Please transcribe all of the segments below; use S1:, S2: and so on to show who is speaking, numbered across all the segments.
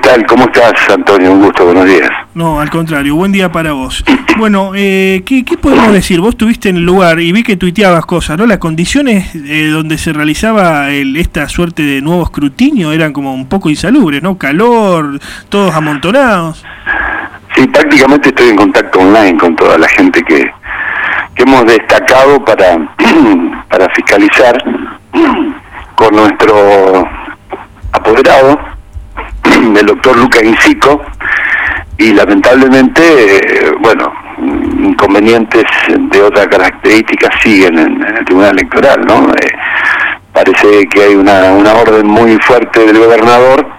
S1: tal? ¿Cómo estás, Antonio? Un gusto, buenos días.
S2: No, al contrario, buen día para vos. Bueno, ¿qué podemos decir? Vos estuviste en el lugar y vi que tuiteabas cosas, ¿no? Las condiciones donde se realizaba esta suerte de nuevo escrutinio eran como un poco insalubres, ¿no? Calor, todos amontonados.
S1: Sí, prácticamente estoy en contacto online con toda la gente que hemos destacado para fiscalizar con nuestro apoderado, el doctor Lucas Incico, y lamentablemente, inconvenientes de otra característica siguen en el Tribunal Electoral, ¿no? Parece que hay una orden muy fuerte del gobernador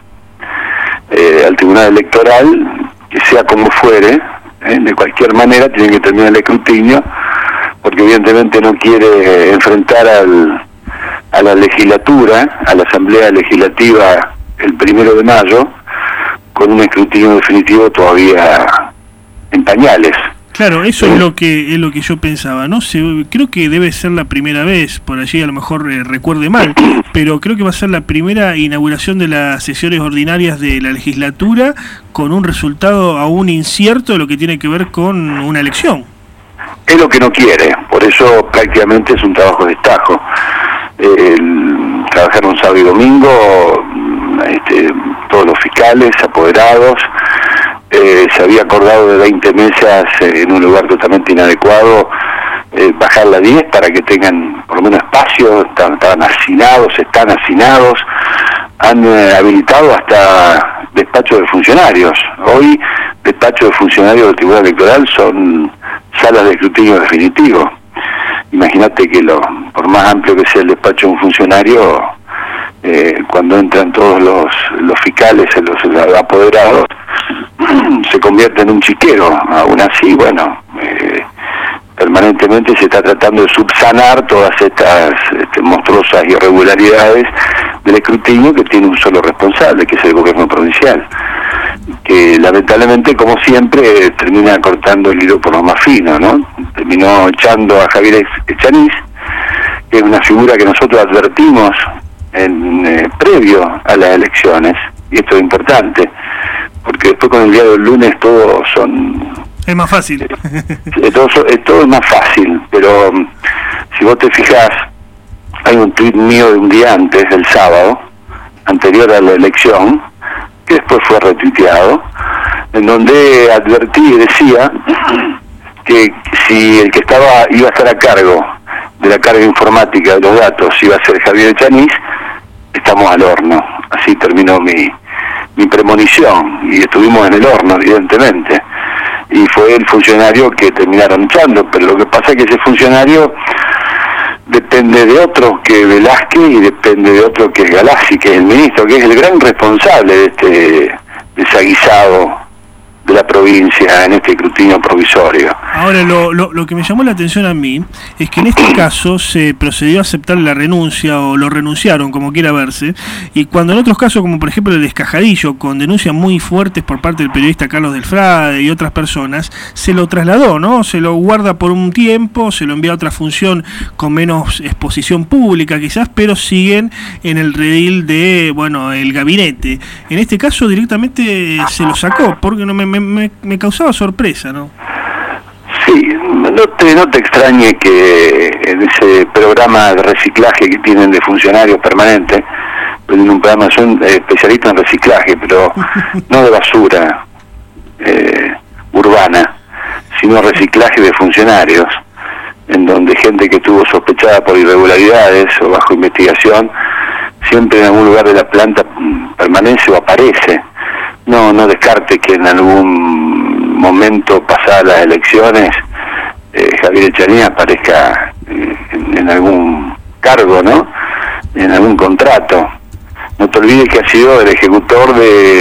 S1: al Tribunal Electoral, que sea como fuere, de cualquier manera tiene que terminar el escrutinio, porque evidentemente no quiere enfrentar a la legislatura, a la Asamblea Legislativa el 1 de mayo, con un escrutinio definitivo todavía en pañales.
S2: Claro, eso es lo que yo pensaba, ¿no? Creo que debe ser la primera vez, por allí a lo mejor recuerde mal, pero creo que va a ser la primera inauguración de las sesiones ordinarias de la legislatura con un resultado aún incierto de lo que tiene que ver con una elección.
S1: Es lo que no quiere, por eso prácticamente es un trabajo de destajo. Trabajaron sábado y domingo, todos los fiscales, apoderados, se había acordado de 20 mesas en un lugar totalmente inadecuado, bajarla a 10 para que tengan por lo menos espacio. Están hacinados, han habilitado hasta despachos de funcionarios. Hoy, despachos de funcionarios del Tribunal Electoral son salas de escrutinio definitivo. Imagínate que por más amplio que sea el despacho de un funcionario, cuando entran todos los fiscales, los apoderados, se convierte en un chiquero. Aún así, permanentemente se está tratando de subsanar todas estas monstruosas irregularidades del escrutinio, que tiene un solo responsable, que es el gobierno provincial, que lamentablemente, como siempre, termina cortando el hilo por lo más fino, ¿no? Terminó echando a Javier Echaniz, que es una figura que nosotros advertimos previo a las elecciones, y esto es importante, porque después con el día del lunes todo
S2: es más fácil.
S1: Todo es más fácil, pero si vos te fijás, hay un tuit mío de un día antes, del sábado, anterior a la elección, que después fue retuiteado, en donde advertí y decía que si el que iba a estar a cargo de la carga informática de los datos iba a ser Javier Echaniz, estamos al horno. Así terminó mi premonición, y estuvimos en el horno, evidentemente, y fue el funcionario que terminaron echando. Pero lo que pasa es que ese funcionario depende de otro que Velázquez, y depende de otro que es Galassi, que es el ministro, que es el gran responsable de este desaguisado de la provincia en este escrutinio provisorio.
S2: Ahora, lo que me llamó la atención a mí es que en este caso se procedió a aceptar la renuncia, o lo renunciaron, como quiera verse, y cuando en otros casos, como por ejemplo el de Escajadillo, con denuncias muy fuertes por parte del periodista Carlos Delfrade y otras personas, se lo trasladó, ¿no? Se lo guarda por un tiempo, se lo envía a otra función con menos exposición pública quizás, pero siguen en el redil de, el gabinete. En este caso directamente se lo sacó, porque me causaba sorpresa, ¿no?
S1: Sí, no te extrañe que en ese programa de reciclaje que tienen de funcionarios permanentes, en un programa, son especialistas en reciclaje, pero no de basura urbana, sino reciclaje de funcionarios, en donde gente que estuvo sospechada por irregularidades o bajo investigación, siempre en algún lugar de la planta permanece o aparece. No descarte que en algún momento, pasadas las elecciones, Javier Echaniz aparezca en algún cargo, ¿no? En algún contrato. No te olvides que ha sido el ejecutor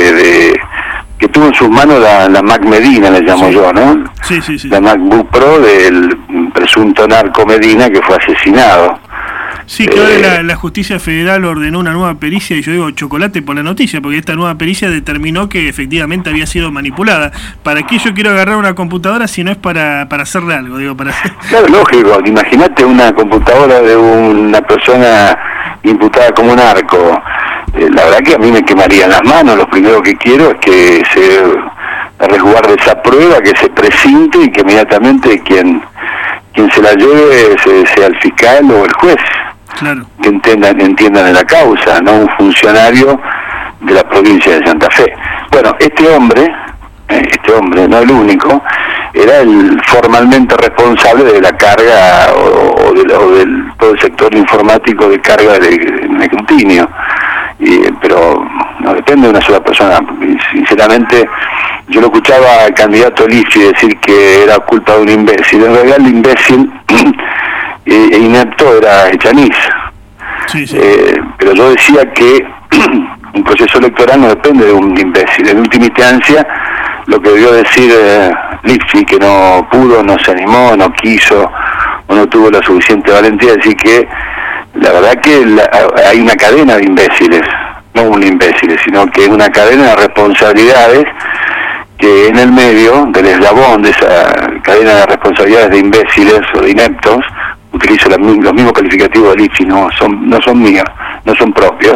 S1: que tuvo en sus manos la Mac Medina, le llamo yo, ¿no?
S2: Sí.
S1: La MacBook Pro del presunto narco Medina, que fue asesinado.
S2: Sí, que ahora la Justicia Federal ordenó una nueva pericia, y yo digo chocolate por la noticia, porque esta nueva pericia determinó que efectivamente había sido manipulada. ¿Para qué yo quiero agarrar una computadora si no es para hacerle algo?
S1: Claro, lógico. Imagínate una computadora de una persona imputada como narco, la verdad que a mí me quemarían las manos. Lo primero que quiero es que se resguarde esa prueba, que se precinte y que inmediatamente quien se la lleve sea el fiscal o el juez. Claro. Que entiendan de la causa, no un funcionario de la provincia de Santa Fe. Bueno, este hombre, no el único, era el formalmente responsable de la carga o del todo el sector informático de carga del escrutinio. Pero no depende de una sola persona. Sinceramente, yo lo escuchaba al candidato Liffi decir que era culpa de un imbécil. En realidad el imbécil e inepto era Echaniz. Sí, sí. Pero yo decía que un proceso electoral no depende de un imbécil. En última instancia, lo que debió decir Liffi, que no pudo, no se animó, no quiso o no tuvo la suficiente valentía, decir que la verdad que hay una cadena de imbéciles, no un imbécil, sino que es una cadena de responsabilidades que en el medio del eslabón de esa cadena de responsabilidades de imbéciles o de ineptos, utilizo los mismos calificativos de Liffi, no son míos, no son propios,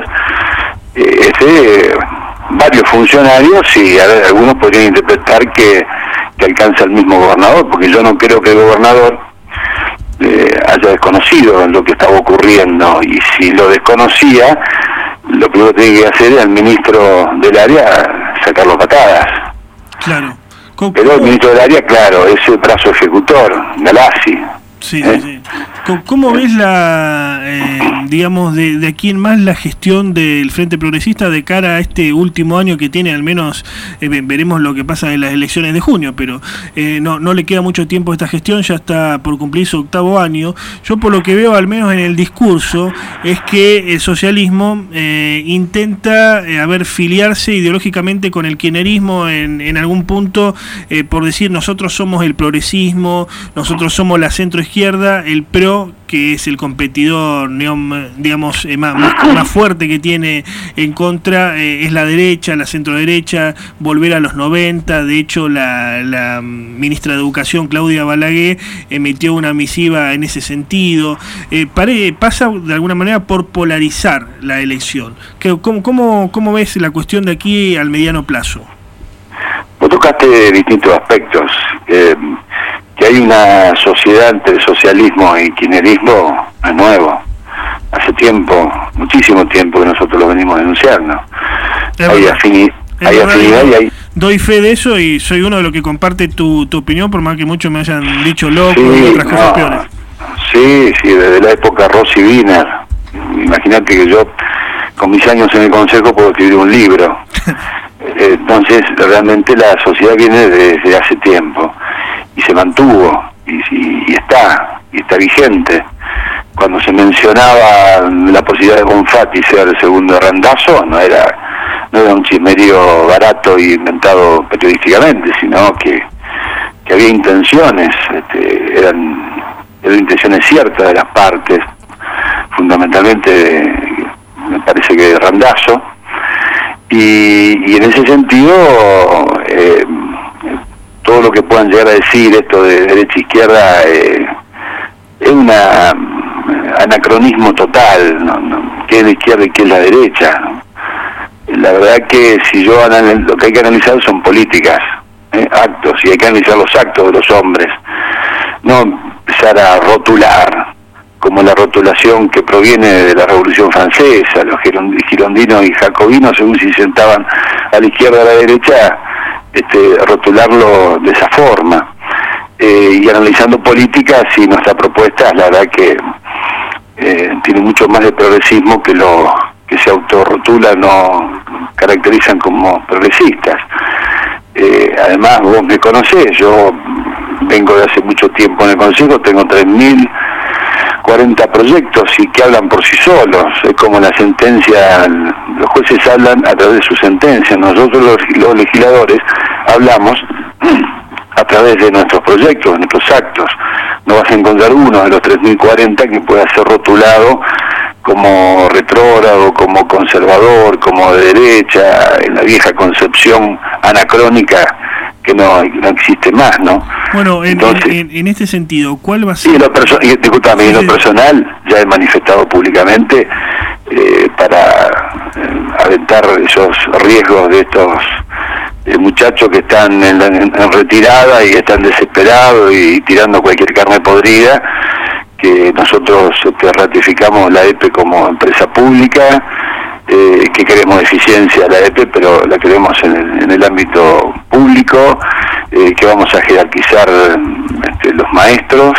S1: varios funcionarios, y algunos podrían interpretar que alcanza el mismo gobernador, porque yo no creo que el gobernador haya desconocido lo que estaba ocurriendo, y si lo desconocía, lo primero que tiene que hacer es al ministro del área sacarlo a patadas. Claro. Pero el ministro del área, claro, es el brazo ejecutor, Galassi.
S2: Sí, sí. ¿Cómo ves digamos, de aquí en más la gestión del Frente Progresista de cara a este último año que tiene? Al menos veremos lo que pasa en las elecciones de junio, pero no le queda mucho tiempo a esta gestión, ya está por cumplir su 8º año. Yo por lo que veo, al menos en el discurso, es que el socialismo intenta filiarse ideológicamente con el kirchnerismo en algún punto, por decir, nosotros somos el progresismo, nosotros somos la centroizquierda, el PRO, que es el competidor, digamos, más fuerte que tiene en contra, es la derecha, la centroderecha, volver a los 90. De hecho, la ministra de Educación, Claudia Balaguer, emitió una misiva en ese sentido. Pasa de alguna manera por polarizar la elección. ¿Cómo ves la cuestión de aquí al mediano plazo?
S1: Vos tocaste distintos aspectos. Que hay una sociedad entre socialismo y kirchnerismo es nuevo. Hace tiempo, muchísimo tiempo, que nosotros lo venimos denunciando. Hay afinidad y hay...
S2: Doy fe de eso y soy uno de los que comparte tu opinión, por más que muchos me hayan dicho loco y otras cosas peores.
S1: Sí, desde la época Rossi Wiener. Imagínate que yo, con mis años en el Consejo, puedo escribir un libro. Entonces, realmente la sociedad viene desde hace tiempo y se mantuvo y está vigente. Cuando se mencionaba la posibilidad de Bonfatti ser el segundo Randazzo, no era un chismerío barato y inventado periodísticamente, sino que había intenciones, eran intenciones ciertas de las partes, fundamentalmente me parece que de Randazzo. Y en ese sentido, todo lo que puedan llegar a decir esto de derecha e izquierda es un anacronismo total, ¿no? ¿Qué es la izquierda y qué es la derecha? La verdad que si lo que hay que analizar son políticas, actos, y hay que analizar los actos de los hombres, no empezar a rotular, como la rotulación que proviene de la Revolución Francesa, los girondinos y jacobinos, según si sentaban a la izquierda o a la derecha, rotularlo de esa forma. Y analizando políticas, y nuestra propuesta, la verdad que tiene mucho más de progresismo que lo que se autorrotulan o caracterizan como progresistas. Además, vos me conocés, yo vengo de hace mucho tiempo en el Consejo, tengo 3.040 proyectos y que hablan por sí solos. Es como la sentencia, los jueces hablan a través de su sentencia, nosotros los legisladores hablamos a través de nuestros proyectos, de nuestros actos. No vas a encontrar uno de los 3.040 que pueda ser rotulado como retrógrado, como conservador, como de derecha, en la vieja concepción anacrónica que no existe más, ¿no?
S2: Bueno, en este sentido, ¿cuál va a ser?
S1: En lo personal, ya he manifestado públicamente, para aventar esos riesgos de estos muchachos que están en retirada y están desesperados y tirando cualquier carne podrida, que nosotros ratificamos la EPE como empresa pública, que queremos eficiencia a la EPE, pero la queremos en el ámbito público, que vamos a jerarquizar los maestros,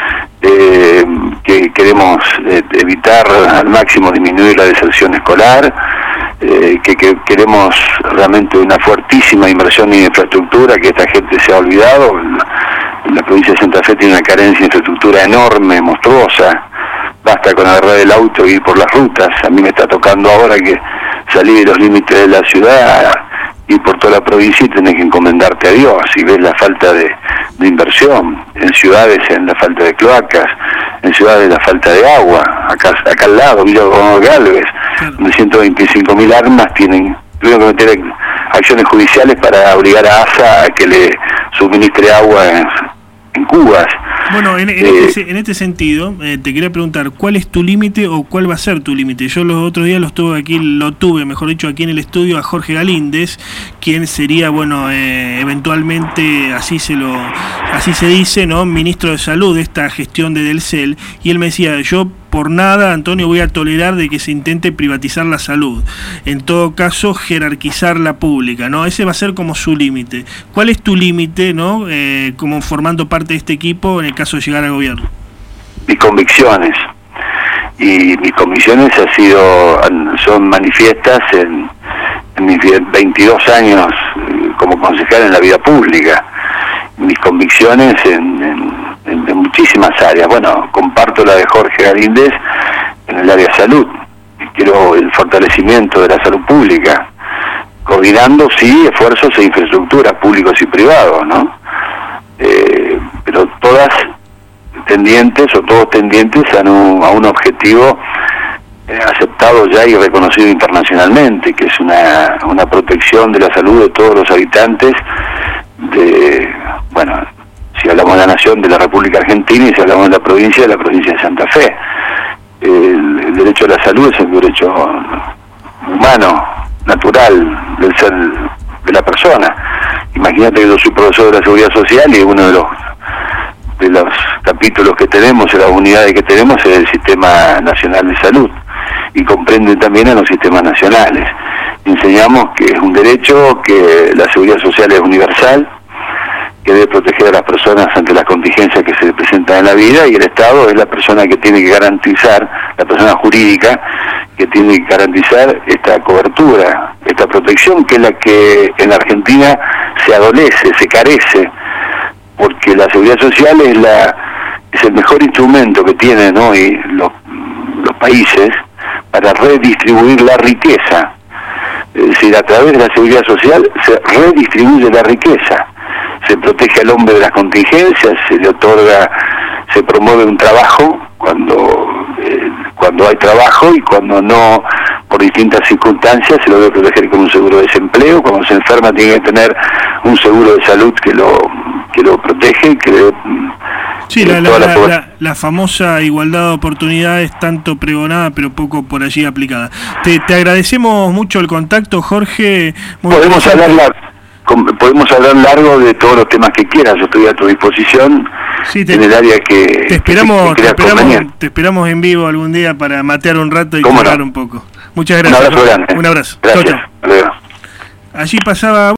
S1: que queremos evitar al máximo disminuir la deserción escolar, que queremos realmente una fuertísima inversión en infraestructura, que esta gente se ha olvidado. La provincia de Santa Fe tiene una carencia de infraestructura enorme, monstruosa. Basta con agarrar el auto y ir por las rutas. A mí me está tocando ahora que salí de los límites de la ciudad y por toda la provincia y tenés que encomendarte a Dios. Y ves la falta de inversión. En ciudades, en la falta de cloacas. En ciudades, la falta de agua. Acá al lado, Villa Galvez, donde 125.000 armas tuvieron que meter acciones judiciales para obligar a ASA a que le suministre agua en cubas.
S2: Bueno, en este sentido, te quería preguntar, ¿cuál es tu límite o cuál va a ser tu límite? Yo los otros días lo tuve aquí en el estudio a Jorge Galíndez, quien sería, bueno, eventualmente, así se dice, ¿no?, ministro de Salud de esta gestión de Delcel, y él me decía, yo por nada, Antonio, voy a tolerar de que se intente privatizar la salud. En todo caso, jerarquizar la pública, ¿no? Ese va a ser como su límite. ¿Cuál es tu límite, ¿no?, como formando parte de este equipo en el caso de llegar al gobierno?
S1: Mis convicciones. Y mis convicciones son manifiestas en mis 22 años como concejal en la vida pública. Mis convicciones en muchísimas áreas. Bueno, comparto la de Jorge Galíndez en el área de salud. Quiero el fortalecimiento de la salud pública, coordinando, sí, esfuerzos e infraestructuras públicos y privados, ¿no? Pero todas tendientes o todos tendientes a un objetivo aceptado ya y reconocido internacionalmente, que es una protección de la salud de todos los habitantes si hablamos de la nación, de la República Argentina, y si hablamos de la provincia de Santa Fe. El derecho a la salud es un derecho humano, natural, del ser de la persona. Imagínate que yo soy profesor de la Seguridad Social y uno de los capítulos que tenemos, de las unidades que tenemos, es el Sistema Nacional de Salud, y comprende también a los sistemas nacionales. Enseñamos que es un derecho, que la Seguridad Social es universal, que debe proteger a las personas ante las contingencias que se presentan en la vida, y el Estado es la persona que tiene que garantizar, la persona jurídica que tiene que garantizar esta cobertura, esta protección, que es la que en la Argentina se adolece, se carece, porque la Seguridad Social es el mejor instrumento que tienen hoy los países para redistribuir la riqueza. Es decir, a través de la Seguridad Social se redistribuye la riqueza. Se protege al hombre de las contingencias, se le otorga, se promueve un trabajo cuando hay trabajo, y cuando no, por distintas circunstancias, se lo debe proteger con un seguro de desempleo. Cuando se enferma tiene que tener un seguro de salud que lo protege, que le...
S2: Sí, la famosa igualdad de oportunidades, tanto pregonada pero poco por allí aplicada. Te agradecemos mucho el contacto, Jorge.
S1: Podemos hablar largo de todos los temas que quieras. Yo estoy a tu disposición, sí, en el área que
S2: te esperamos en vivo algún día para matear un rato y charlar un poco. Muchas gracias.
S1: Un abrazo grande.
S2: Un abrazo.
S1: Gracias.
S2: Chau, chau. Allí pasaba...